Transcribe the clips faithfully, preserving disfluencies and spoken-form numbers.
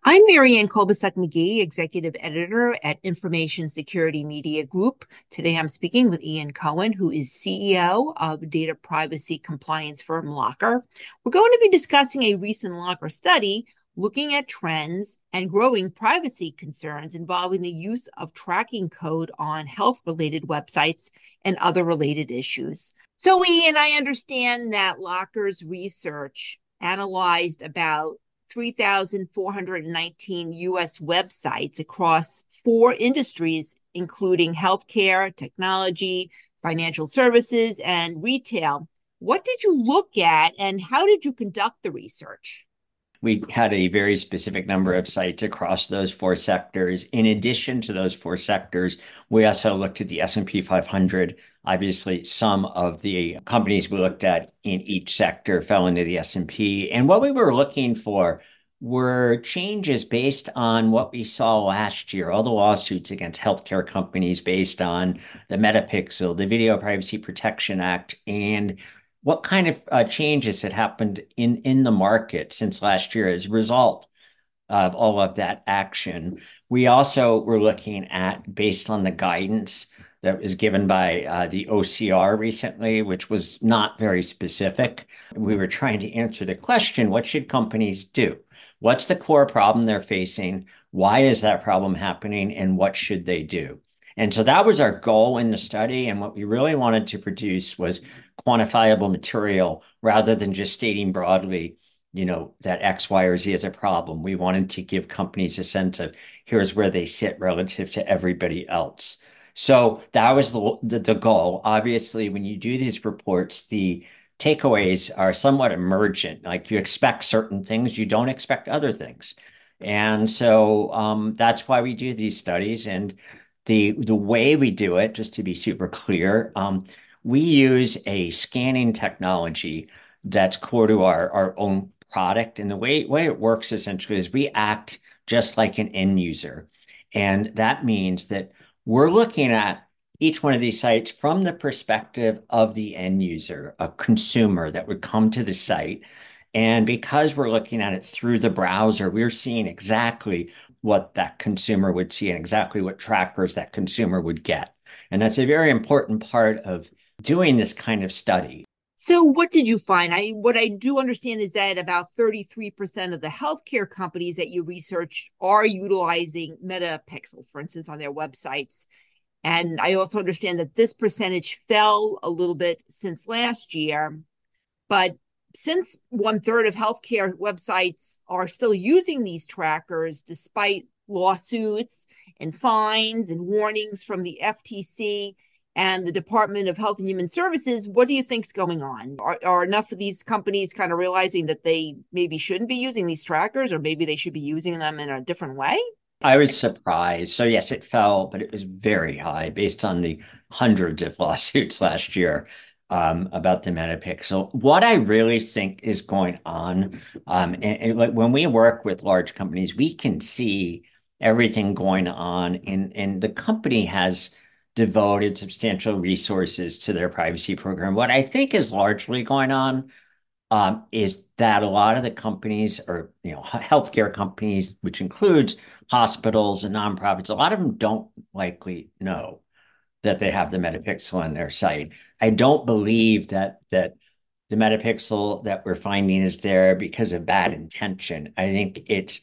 I'm Marianne Kolbasuk-McGee, Executive Editor at Information Security Media Group. Today I'm speaking with Ian Cohen, who is C E O of data privacy compliance firm Lockr. We're going to be discussing a recent Lockr study looking at trends and growing privacy concerns involving the use of tracking code on health-related websites and other related issues. So, Ian, I understand that Lockr's research analyzed about three thousand four hundred nineteen U S websites across four industries, including healthcare, technology, financial services, and retail. What did you look at and how did you conduct the research? We had a very specific number of sites across those four sectors. In addition to those four sectors, we also looked at the S and P five hundred. Obviously, some of the companies we looked at in each sector fell into the S and P. And what we were looking for were changes based on what we saw last year, all the lawsuits against healthcare companies based on the Metapixel, the Video Privacy Protection Act, and what kind of uh, changes had happened in in the market since last year as a result of all of that action. We also were looking at, based on the guidance that was given by uh, the O C R recently, which was not very specific. We were trying to answer the question, what should companies do? What's the core problem they're facing? Why is that problem happening? And what should they do? And so that was our goal in the study. And what we really wanted to produce was quantifiable material rather than just stating broadly, you know, that X, Y, or Z is a problem. We wanted to give companies a sense of here's where they sit relative to everybody else. So that was the, the, the goal. Obviously, when you do these reports, the takeaways are somewhat emergent. Like you expect certain things, you don't expect other things. And so um, that's why we do these studies. And the the way we do it, just to be super clear, um, we use a scanning technology that's core to our, our own product. And the way, way it works essentially is we act just like an end user. And that means that we're looking at each one of these sites from the perspective of the end user, a consumer that would come to the site. And because we're looking at it through the browser, we're seeing exactly what that consumer would see and exactly what trackers that consumer would get. And that's a very important part of doing this kind of study. So, what did you find? I what I do understand is that about thirty-three percent of the healthcare companies that you researched are utilizing Metapixel, for instance, on their websites. And I also understand that this percentage fell a little bit since last year. But since one third of healthcare websites are still using these trackers, despite lawsuits and fines and warnings from the F T C and the Department of Health and Human Services, what do you think's going on? Are, are enough of these companies kind of realizing that they maybe shouldn't be using these trackers, or maybe they should be using them in a different way? I was surprised. So yes, it fell, but it was very high based on the hundreds of lawsuits last year um, about the Metapixel. What I really think is going on, um, and, and like when we work with large companies, we can see everything going on, and and the company has devoted substantial resources to their privacy program. What I think is largely going on um, is that a lot of the companies or you know healthcare companies, which includes hospitals and nonprofits, a lot of them don't likely know that they have the Metapixel on their site. I don't believe that that the Metapixel that we're finding is there because of bad intention. I think it's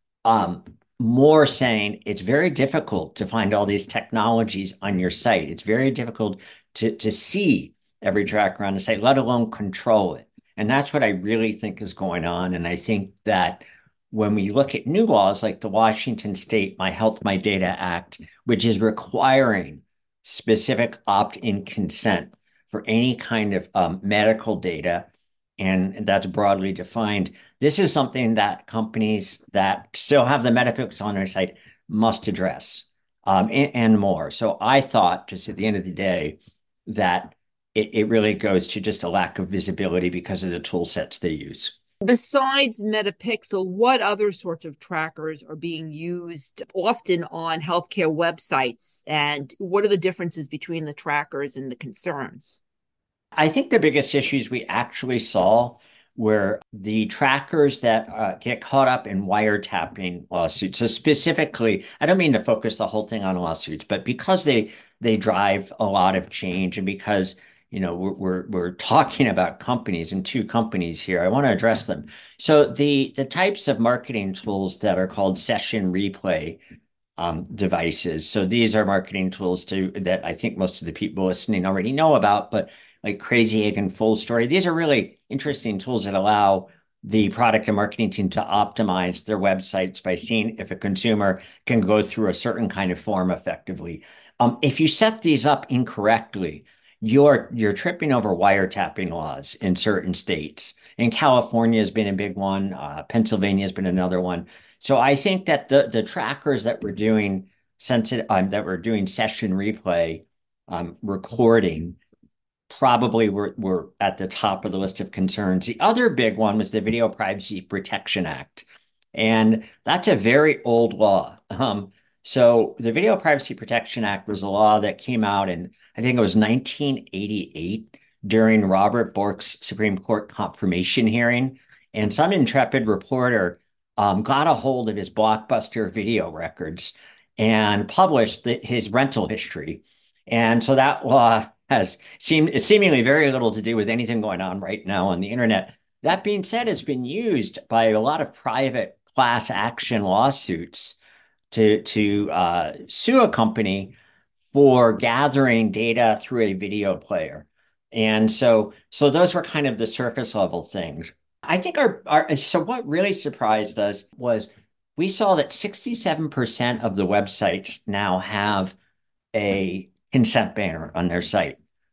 um, more saying it's very difficult to find all these technologies on your site. It's very difficult to to see every tracker on the site, let alone control it. And that's what I really think is going on. And I think that when we look at new laws like the Washington State My Health, My Data Act, which is requiring specific opt-in consent for any kind of um, medical data, and that's broadly defined. This is something that companies that still have the Metapixel on their site must address, um, and, and more. So I thought, just at the end of the day, that it, it really goes to just a lack of visibility because of the tool sets they use. Besides Metapixel, what other sorts of trackers are being used often on healthcare websites? And what are the differences between the trackers and the concerns? I think the biggest issues we actually saw where the trackers that uh, get caught up in wiretapping lawsuits. So specifically, I don't mean to focus the whole thing on lawsuits, but because they they drive a lot of change, and because you know we're we're, we're talking about companies and two companies here, I want to address them. So the the types of marketing tools that are called session replay um, devices. So these are marketing tools to that I think most of the people listening already know about, but like Crazy Egg and Full Story, these are really interesting tools that allow the product and marketing team to optimize their websites by seeing if a consumer can go through a certain kind of form effectively. Um, if you set these up incorrectly, you're you're tripping over wiretapping laws in certain states. And California has been a big one. Uh, Pennsylvania has been another one. So I think that the the trackers that we're doing sensitive um, that we're doing session replay um, recording probably were were at the top of the list of concerns. The other big one was the Video Privacy Protection Act, and that's a very old law. Um, so the Video Privacy Protection Act was a law that came out in I think it was nineteen eighty-eight during Robert Bork's Supreme Court confirmation hearing, and some intrepid reporter um, got a hold of his Blockbuster video records and published the, his rental history. And so that law has seemed seemingly very little to do with anything going on right now on the internet. That being said, it's been used by a lot of private class action lawsuits to to uh, sue a company for gathering data through a video player. And so so those were kind of the surface level things. I think our, our so what really surprised us was we saw that sixty-seven percent of the websites now have a consent banner on their site.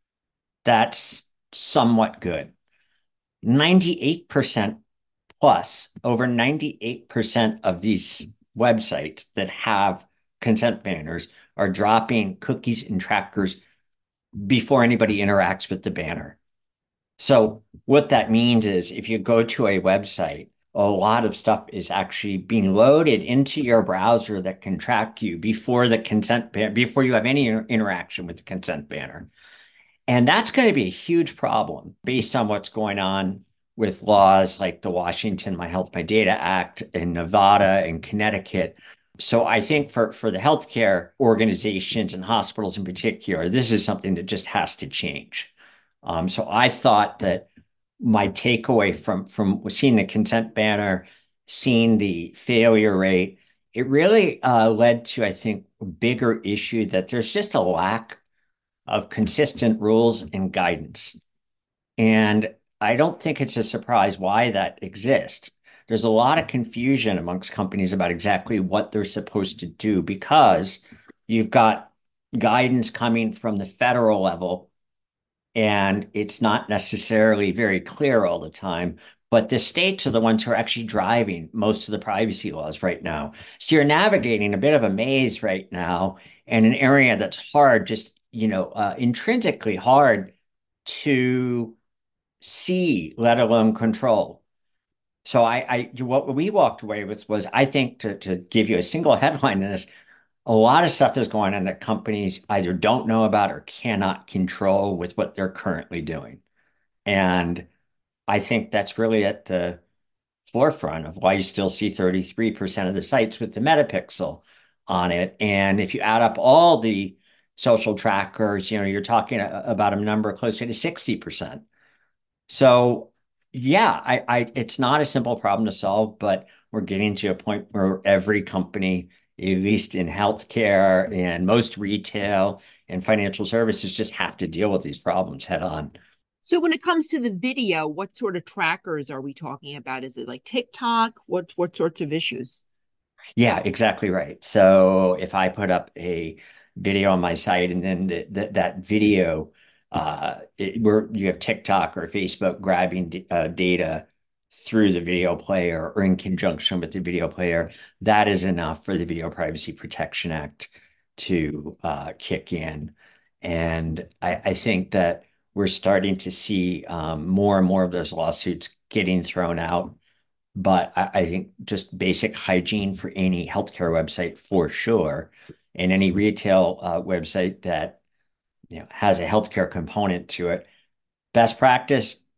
That's somewhat good. ninety-eight percent plus, over ninety-eight percent of these websites that have consent banners are dropping cookies and trackers before anybody interacts with the banner. So what that means is if you go to a website, a lot of stuff is actually being loaded into your browser that can track you before the consent ban before you have any interaction with the consent banner. And that's going to be a huge problem based on what's going on with laws like the Washington My Health My Data Act in Nevada and Connecticut. So I think for, for the healthcare organizations and hospitals in particular, this is something that just has to change. Um, so I thought that my takeaway from from seeing the consent banner, seeing the failure rate, it really uh, led to, I think, a bigger issue that there's just a lack of consistent rules and guidance. And I don't think it's a surprise why that exists. There's a lot of confusion amongst companies about exactly what they're supposed to do because you've got guidance coming from the federal level and it's not necessarily very clear all the time. But the states are the ones who are actually driving most of the privacy laws right now. So you're navigating a bit of a maze right now in an area that's hard, just, you know, uh, intrinsically hard to see, let alone control. So I, I, what we walked away with was, I think, to to give you a single headline in this, a lot of stuff is going on that companies either don't know about or cannot control with what they're currently doing. And I think that's really at the forefront of why you still see thirty-three percent of the sites with the metapixel on it. And if you add up all the social trackers, you know, you're talking about a number closer to sixty percent. So yeah, I, I, it's not a simple problem to solve, but we're getting to a point where every company, at least in healthcare and most retail and financial services, just have to deal with these problems head on. So when it comes to the video, what sort of trackers are we talking about? Is it like TikTok? What what sorts of issues? Yeah, exactly right. So if I put up a video on my site and then th th that video, uh, it, where you have TikTok or Facebook grabbing d uh, data through the video player or in conjunction with the video player, that is enough for the Video Privacy Protection Act to uh, kick in. And I, I think that we're starting to see um, more and more of those lawsuits getting thrown out, but I, I think just basic hygiene for any healthcare website for sure, and any retail uh, website that you know has a healthcare component to it. Best practice,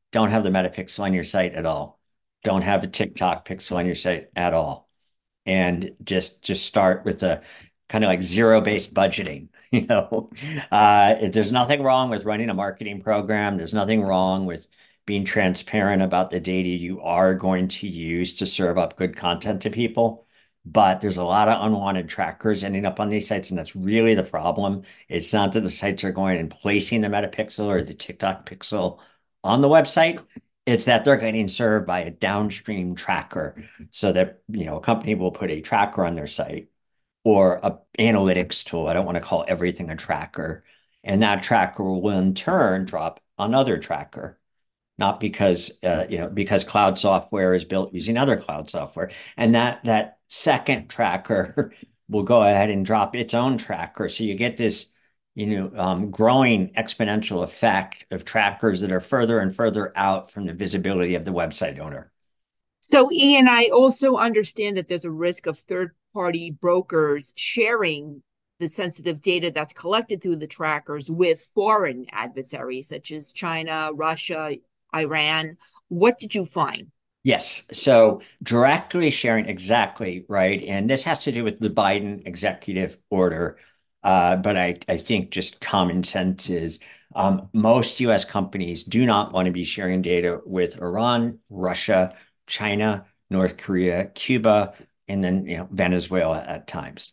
don't have the Meta pixel on your site at all. Don't have the TikTok pixel on your site at all. And just just start with a kind of like zero-based budgeting. You know, uh, it, there's nothing wrong with running a marketing program. There's nothing wrong with being transparent about the data you are going to use to serve up good content to people. But there's a lot of unwanted trackers ending up on these sites, and that's really the problem. It's not that the sites are going and placing the Meta pixel or the TikTok pixel on the website. It's that they're getting served by a downstream tracker so that, you know, a company will put a tracker on their site or a analytics tool. I don't want to call everything a tracker. And that tracker will in turn drop another tracker, not because uh, you know because cloud software is built using other cloud software, and that that second tracker will go ahead and drop its own tracker. So you get this, you know, um, growing exponential effect of trackers that are further and further out from the visibility of the website owner. So, Ian, I also understand that there's a risk of third party brokers sharing the sensitive data that's collected through the trackers with foreign adversaries such as China, Russia, Iran. What did you find? Yes. So directly sharing, exactly right. And this has to do with the Biden executive order. Uh, but I, I think just common sense is um, most U S companies do not want to be sharing data with Iran, Russia, China, North Korea, Cuba, and then, you know, Venezuela at times.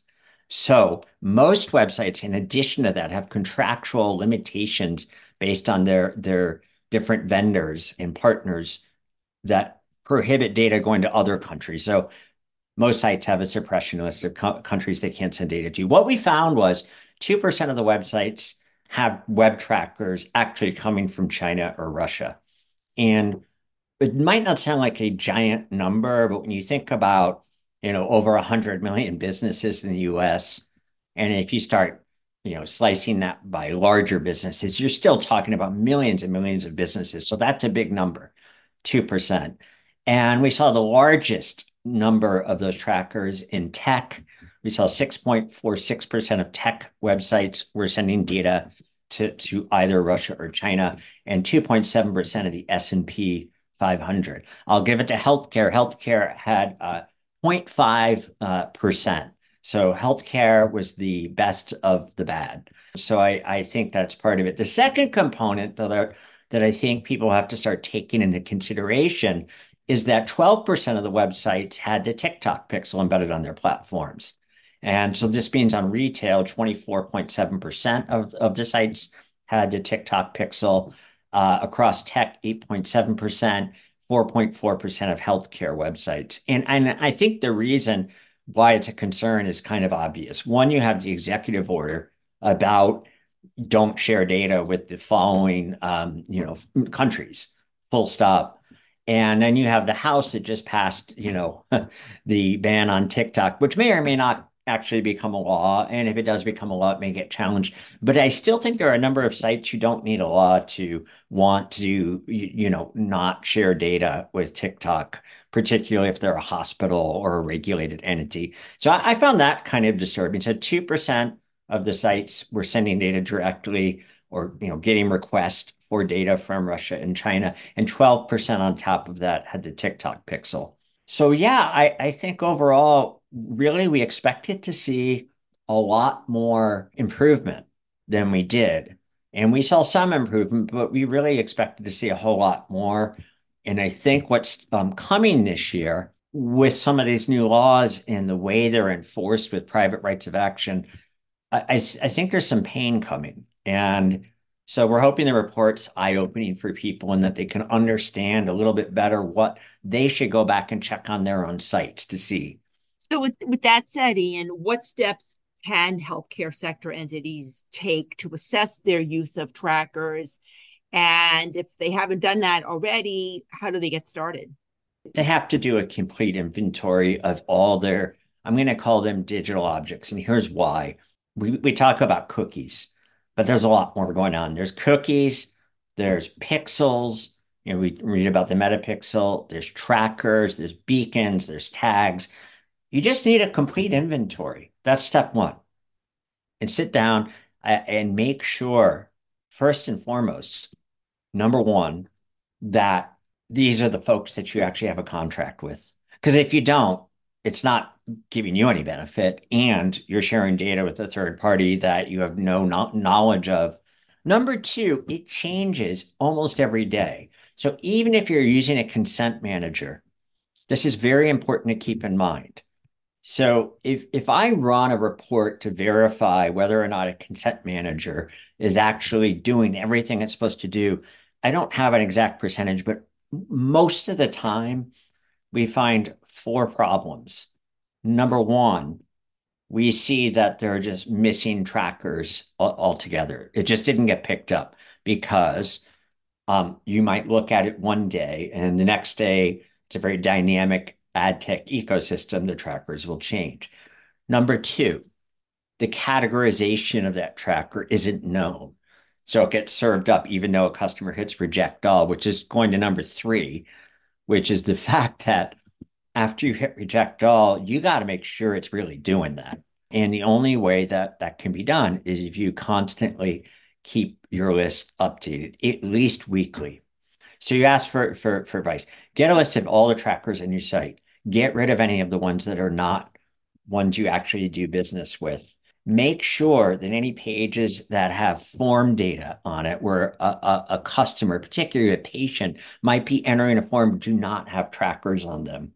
So most websites, in addition to that, have contractual limitations based on their their different vendors and partners that prohibit data going to other countries. So most sites have a suppression list of co- countries they can't send data to. What we found was two percent of the websites have web trackers actually coming from China or Russia. And it might not sound like a giant number, but when you think about, you know, over one hundred million businesses in the U S, and if you start, you know, slicing that by larger businesses, you're still talking about millions and millions of businesses. So that's a big number, two percent. And we saw the largest number of those trackers in tech. We saw six point four six percent of tech websites were sending data to, to either Russia or China, and two point seven percent of the S and P five hundred. I'll give it to healthcare. Healthcare had uh, zero point five uh, percent. So healthcare was the best of the bad. So I, I think that's part of it. The second component that I, that I think people have to start taking into consideration is that twelve percent of the websites had the TikTok pixel embedded on their platforms. And so this means on retail, twenty-four point seven percent of, of the sites had the TikTok pixel. Uh, across tech, eight point seven percent, four point four percent of healthcare websites. And, and I think the reason why it's a concern is kind of obvious. One, you have the executive order about don't share data with the following, um, you know, countries, full stop. And then you have the House that just passed, you know, the ban on TikTok, which may or may not actually become a law. And if it does become a law, it may get challenged. But I still think there are a number of sites who don't need a law to want to, you, you know, not share data with TikTok, particularly if they're a hospital or a regulated entity. So I, I found that kind of disturbing. So two percent of the sites were sending data directly or, you know, getting requests for data from Russia and China, and twelve percent on top of that had the TikTok pixel. So yeah, I, I think overall, really we expected to see a lot more improvement than we did. And we saw some improvement, but we really expected to see a whole lot more. And I think what's um, coming this year with some of these new laws and the way they're enforced with private rights of action, I, I think there's some pain coming. And so we're hoping the report's eye-opening for people and that they can understand a little bit better what they should go back and check on their own sites to see. So, with, with that said, Ian, what steps can healthcare sector entities take to assess their use of trackers? And if they haven't done that already, how do they get started? They have to do a complete inventory of all their, I'm going to call them digital objects. And here's why. We, we talk about cookies, but there's a lot more going on. There's cookies, there's pixels. You know, we read about the metapixel, there's trackers, there's beacons, there's tags. You just need a complete inventory. That's step one. And sit down uh, and make sure, first and foremost, number one, that these are the folks that you actually have a contract with. Because if you don't, it's not giving you any benefit, and you're sharing data with a third party that you have no, no knowledge of. Number two, it changes almost every day. So even if you're using a consent manager, this is very important to keep in mind. So if if I run a report to verify whether or not a consent manager is actually doing everything it's supposed to do, I don't have an exact percentage, but most of the time we find four problems. Number one, we see that they're just missing trackers altogether. It just didn't get picked up because um, you might look at it one day and the next day it's a very dynamic ad tech ecosystem. The trackers will change. Number two, the categorization of that tracker isn't known. So it gets served up even though a customer hits reject all, which is going to number three, which is the fact that after you hit reject all, you got to make sure it's really doing that. And the only way that that can be done is if you constantly keep your list updated, at least weekly. So you ask for, for, for advice. Get a list of all the trackers in your site. Get rid of any of the ones that are not ones you actually do business with. Make sure that any pages that have form data on it, where a, a, a customer, particularly a patient, might be entering a form, do not have trackers on them.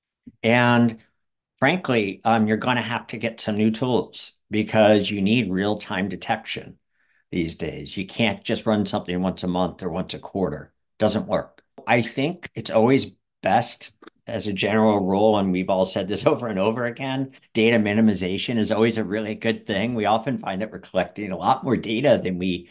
And frankly, um, you're going to have to get some new tools because you need real-time detection these days. You can't just run something once a month or once a quarter. Doesn't work. I think it's always best as a general rule, and we've all said this over and over again, data minimization is always a really good thing. We often find that we're collecting a lot more data than we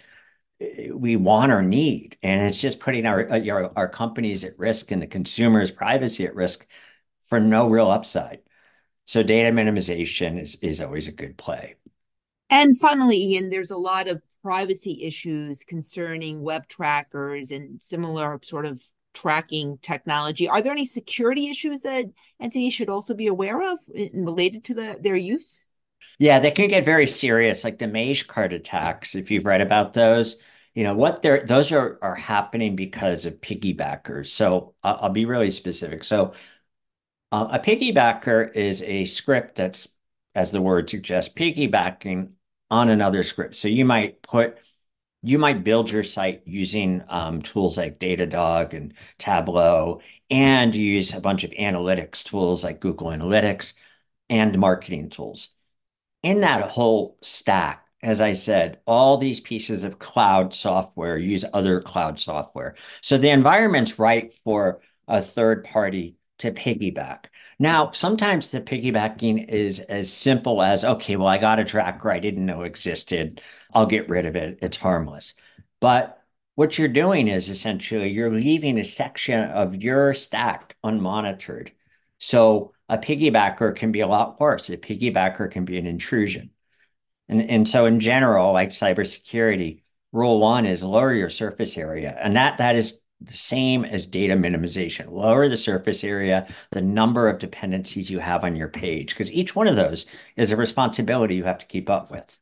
we want or need, and it's just putting our our, our companies at risk and the consumer's privacy at risk for no real upside. So data minimization is is always a good play. And finally, Ian, there's a lot of privacy issues concerning web trackers and similar sort of tracking technology. Are there any security issues that entities should also be aware of in, related to the, their use? Yeah, they can get very serious, like the Magecart attacks. If you've read about those, you know what they're those are are happening because of piggybackers. So uh, I'll be really specific. So uh, a piggybacker is a script that's, as the word suggests, piggybacking on another script. So you might put you might build your site using um, tools like Datadog and Tableau, and you use a bunch of analytics tools like Google Analytics and marketing tools. In that whole stack, as I said, all these pieces of cloud software use other cloud software. So the environment's right for a third party to piggyback. Now, sometimes the piggybacking is as simple as, okay, well, I got a tracker I didn't know existed. I'll get rid of it. It's harmless. But what you're doing is essentially you're leaving a section of your stack unmonitored. So a piggybacker can be a lot worse. A piggybacker can be an intrusion. And, and so in general, like cybersecurity, rule one is lower your surface area. And that that is the same as data minimization. Lower the surface area, the number of dependencies you have on your page, because each one of those is a responsibility you have to keep up with.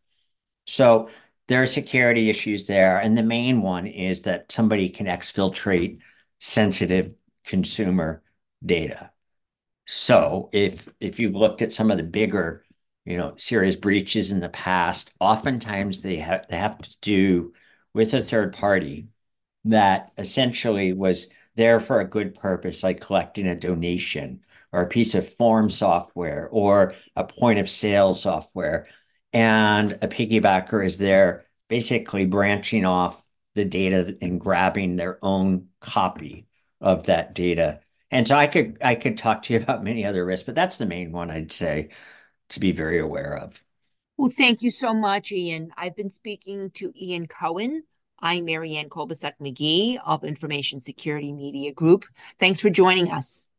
So there are security issues there. And the main one is that somebody can exfiltrate sensitive consumer data. So if if you've looked at some of the bigger, you know, serious breaches in the past, oftentimes they have they have to do with a third party that essentially was there for a good purpose, like collecting a donation or a piece of form software or a point of sale software. And a piggybacker is there basically branching off the data and grabbing their own copy of that data. And so I could I could talk to you about many other risks, but that's the main one I'd say to be very aware of. Well, thank you so much, Ian. I've been speaking to Ian Cohen. I'm Marianne Kolbasuk McGee of Information Security Media Group. Thanks for joining us.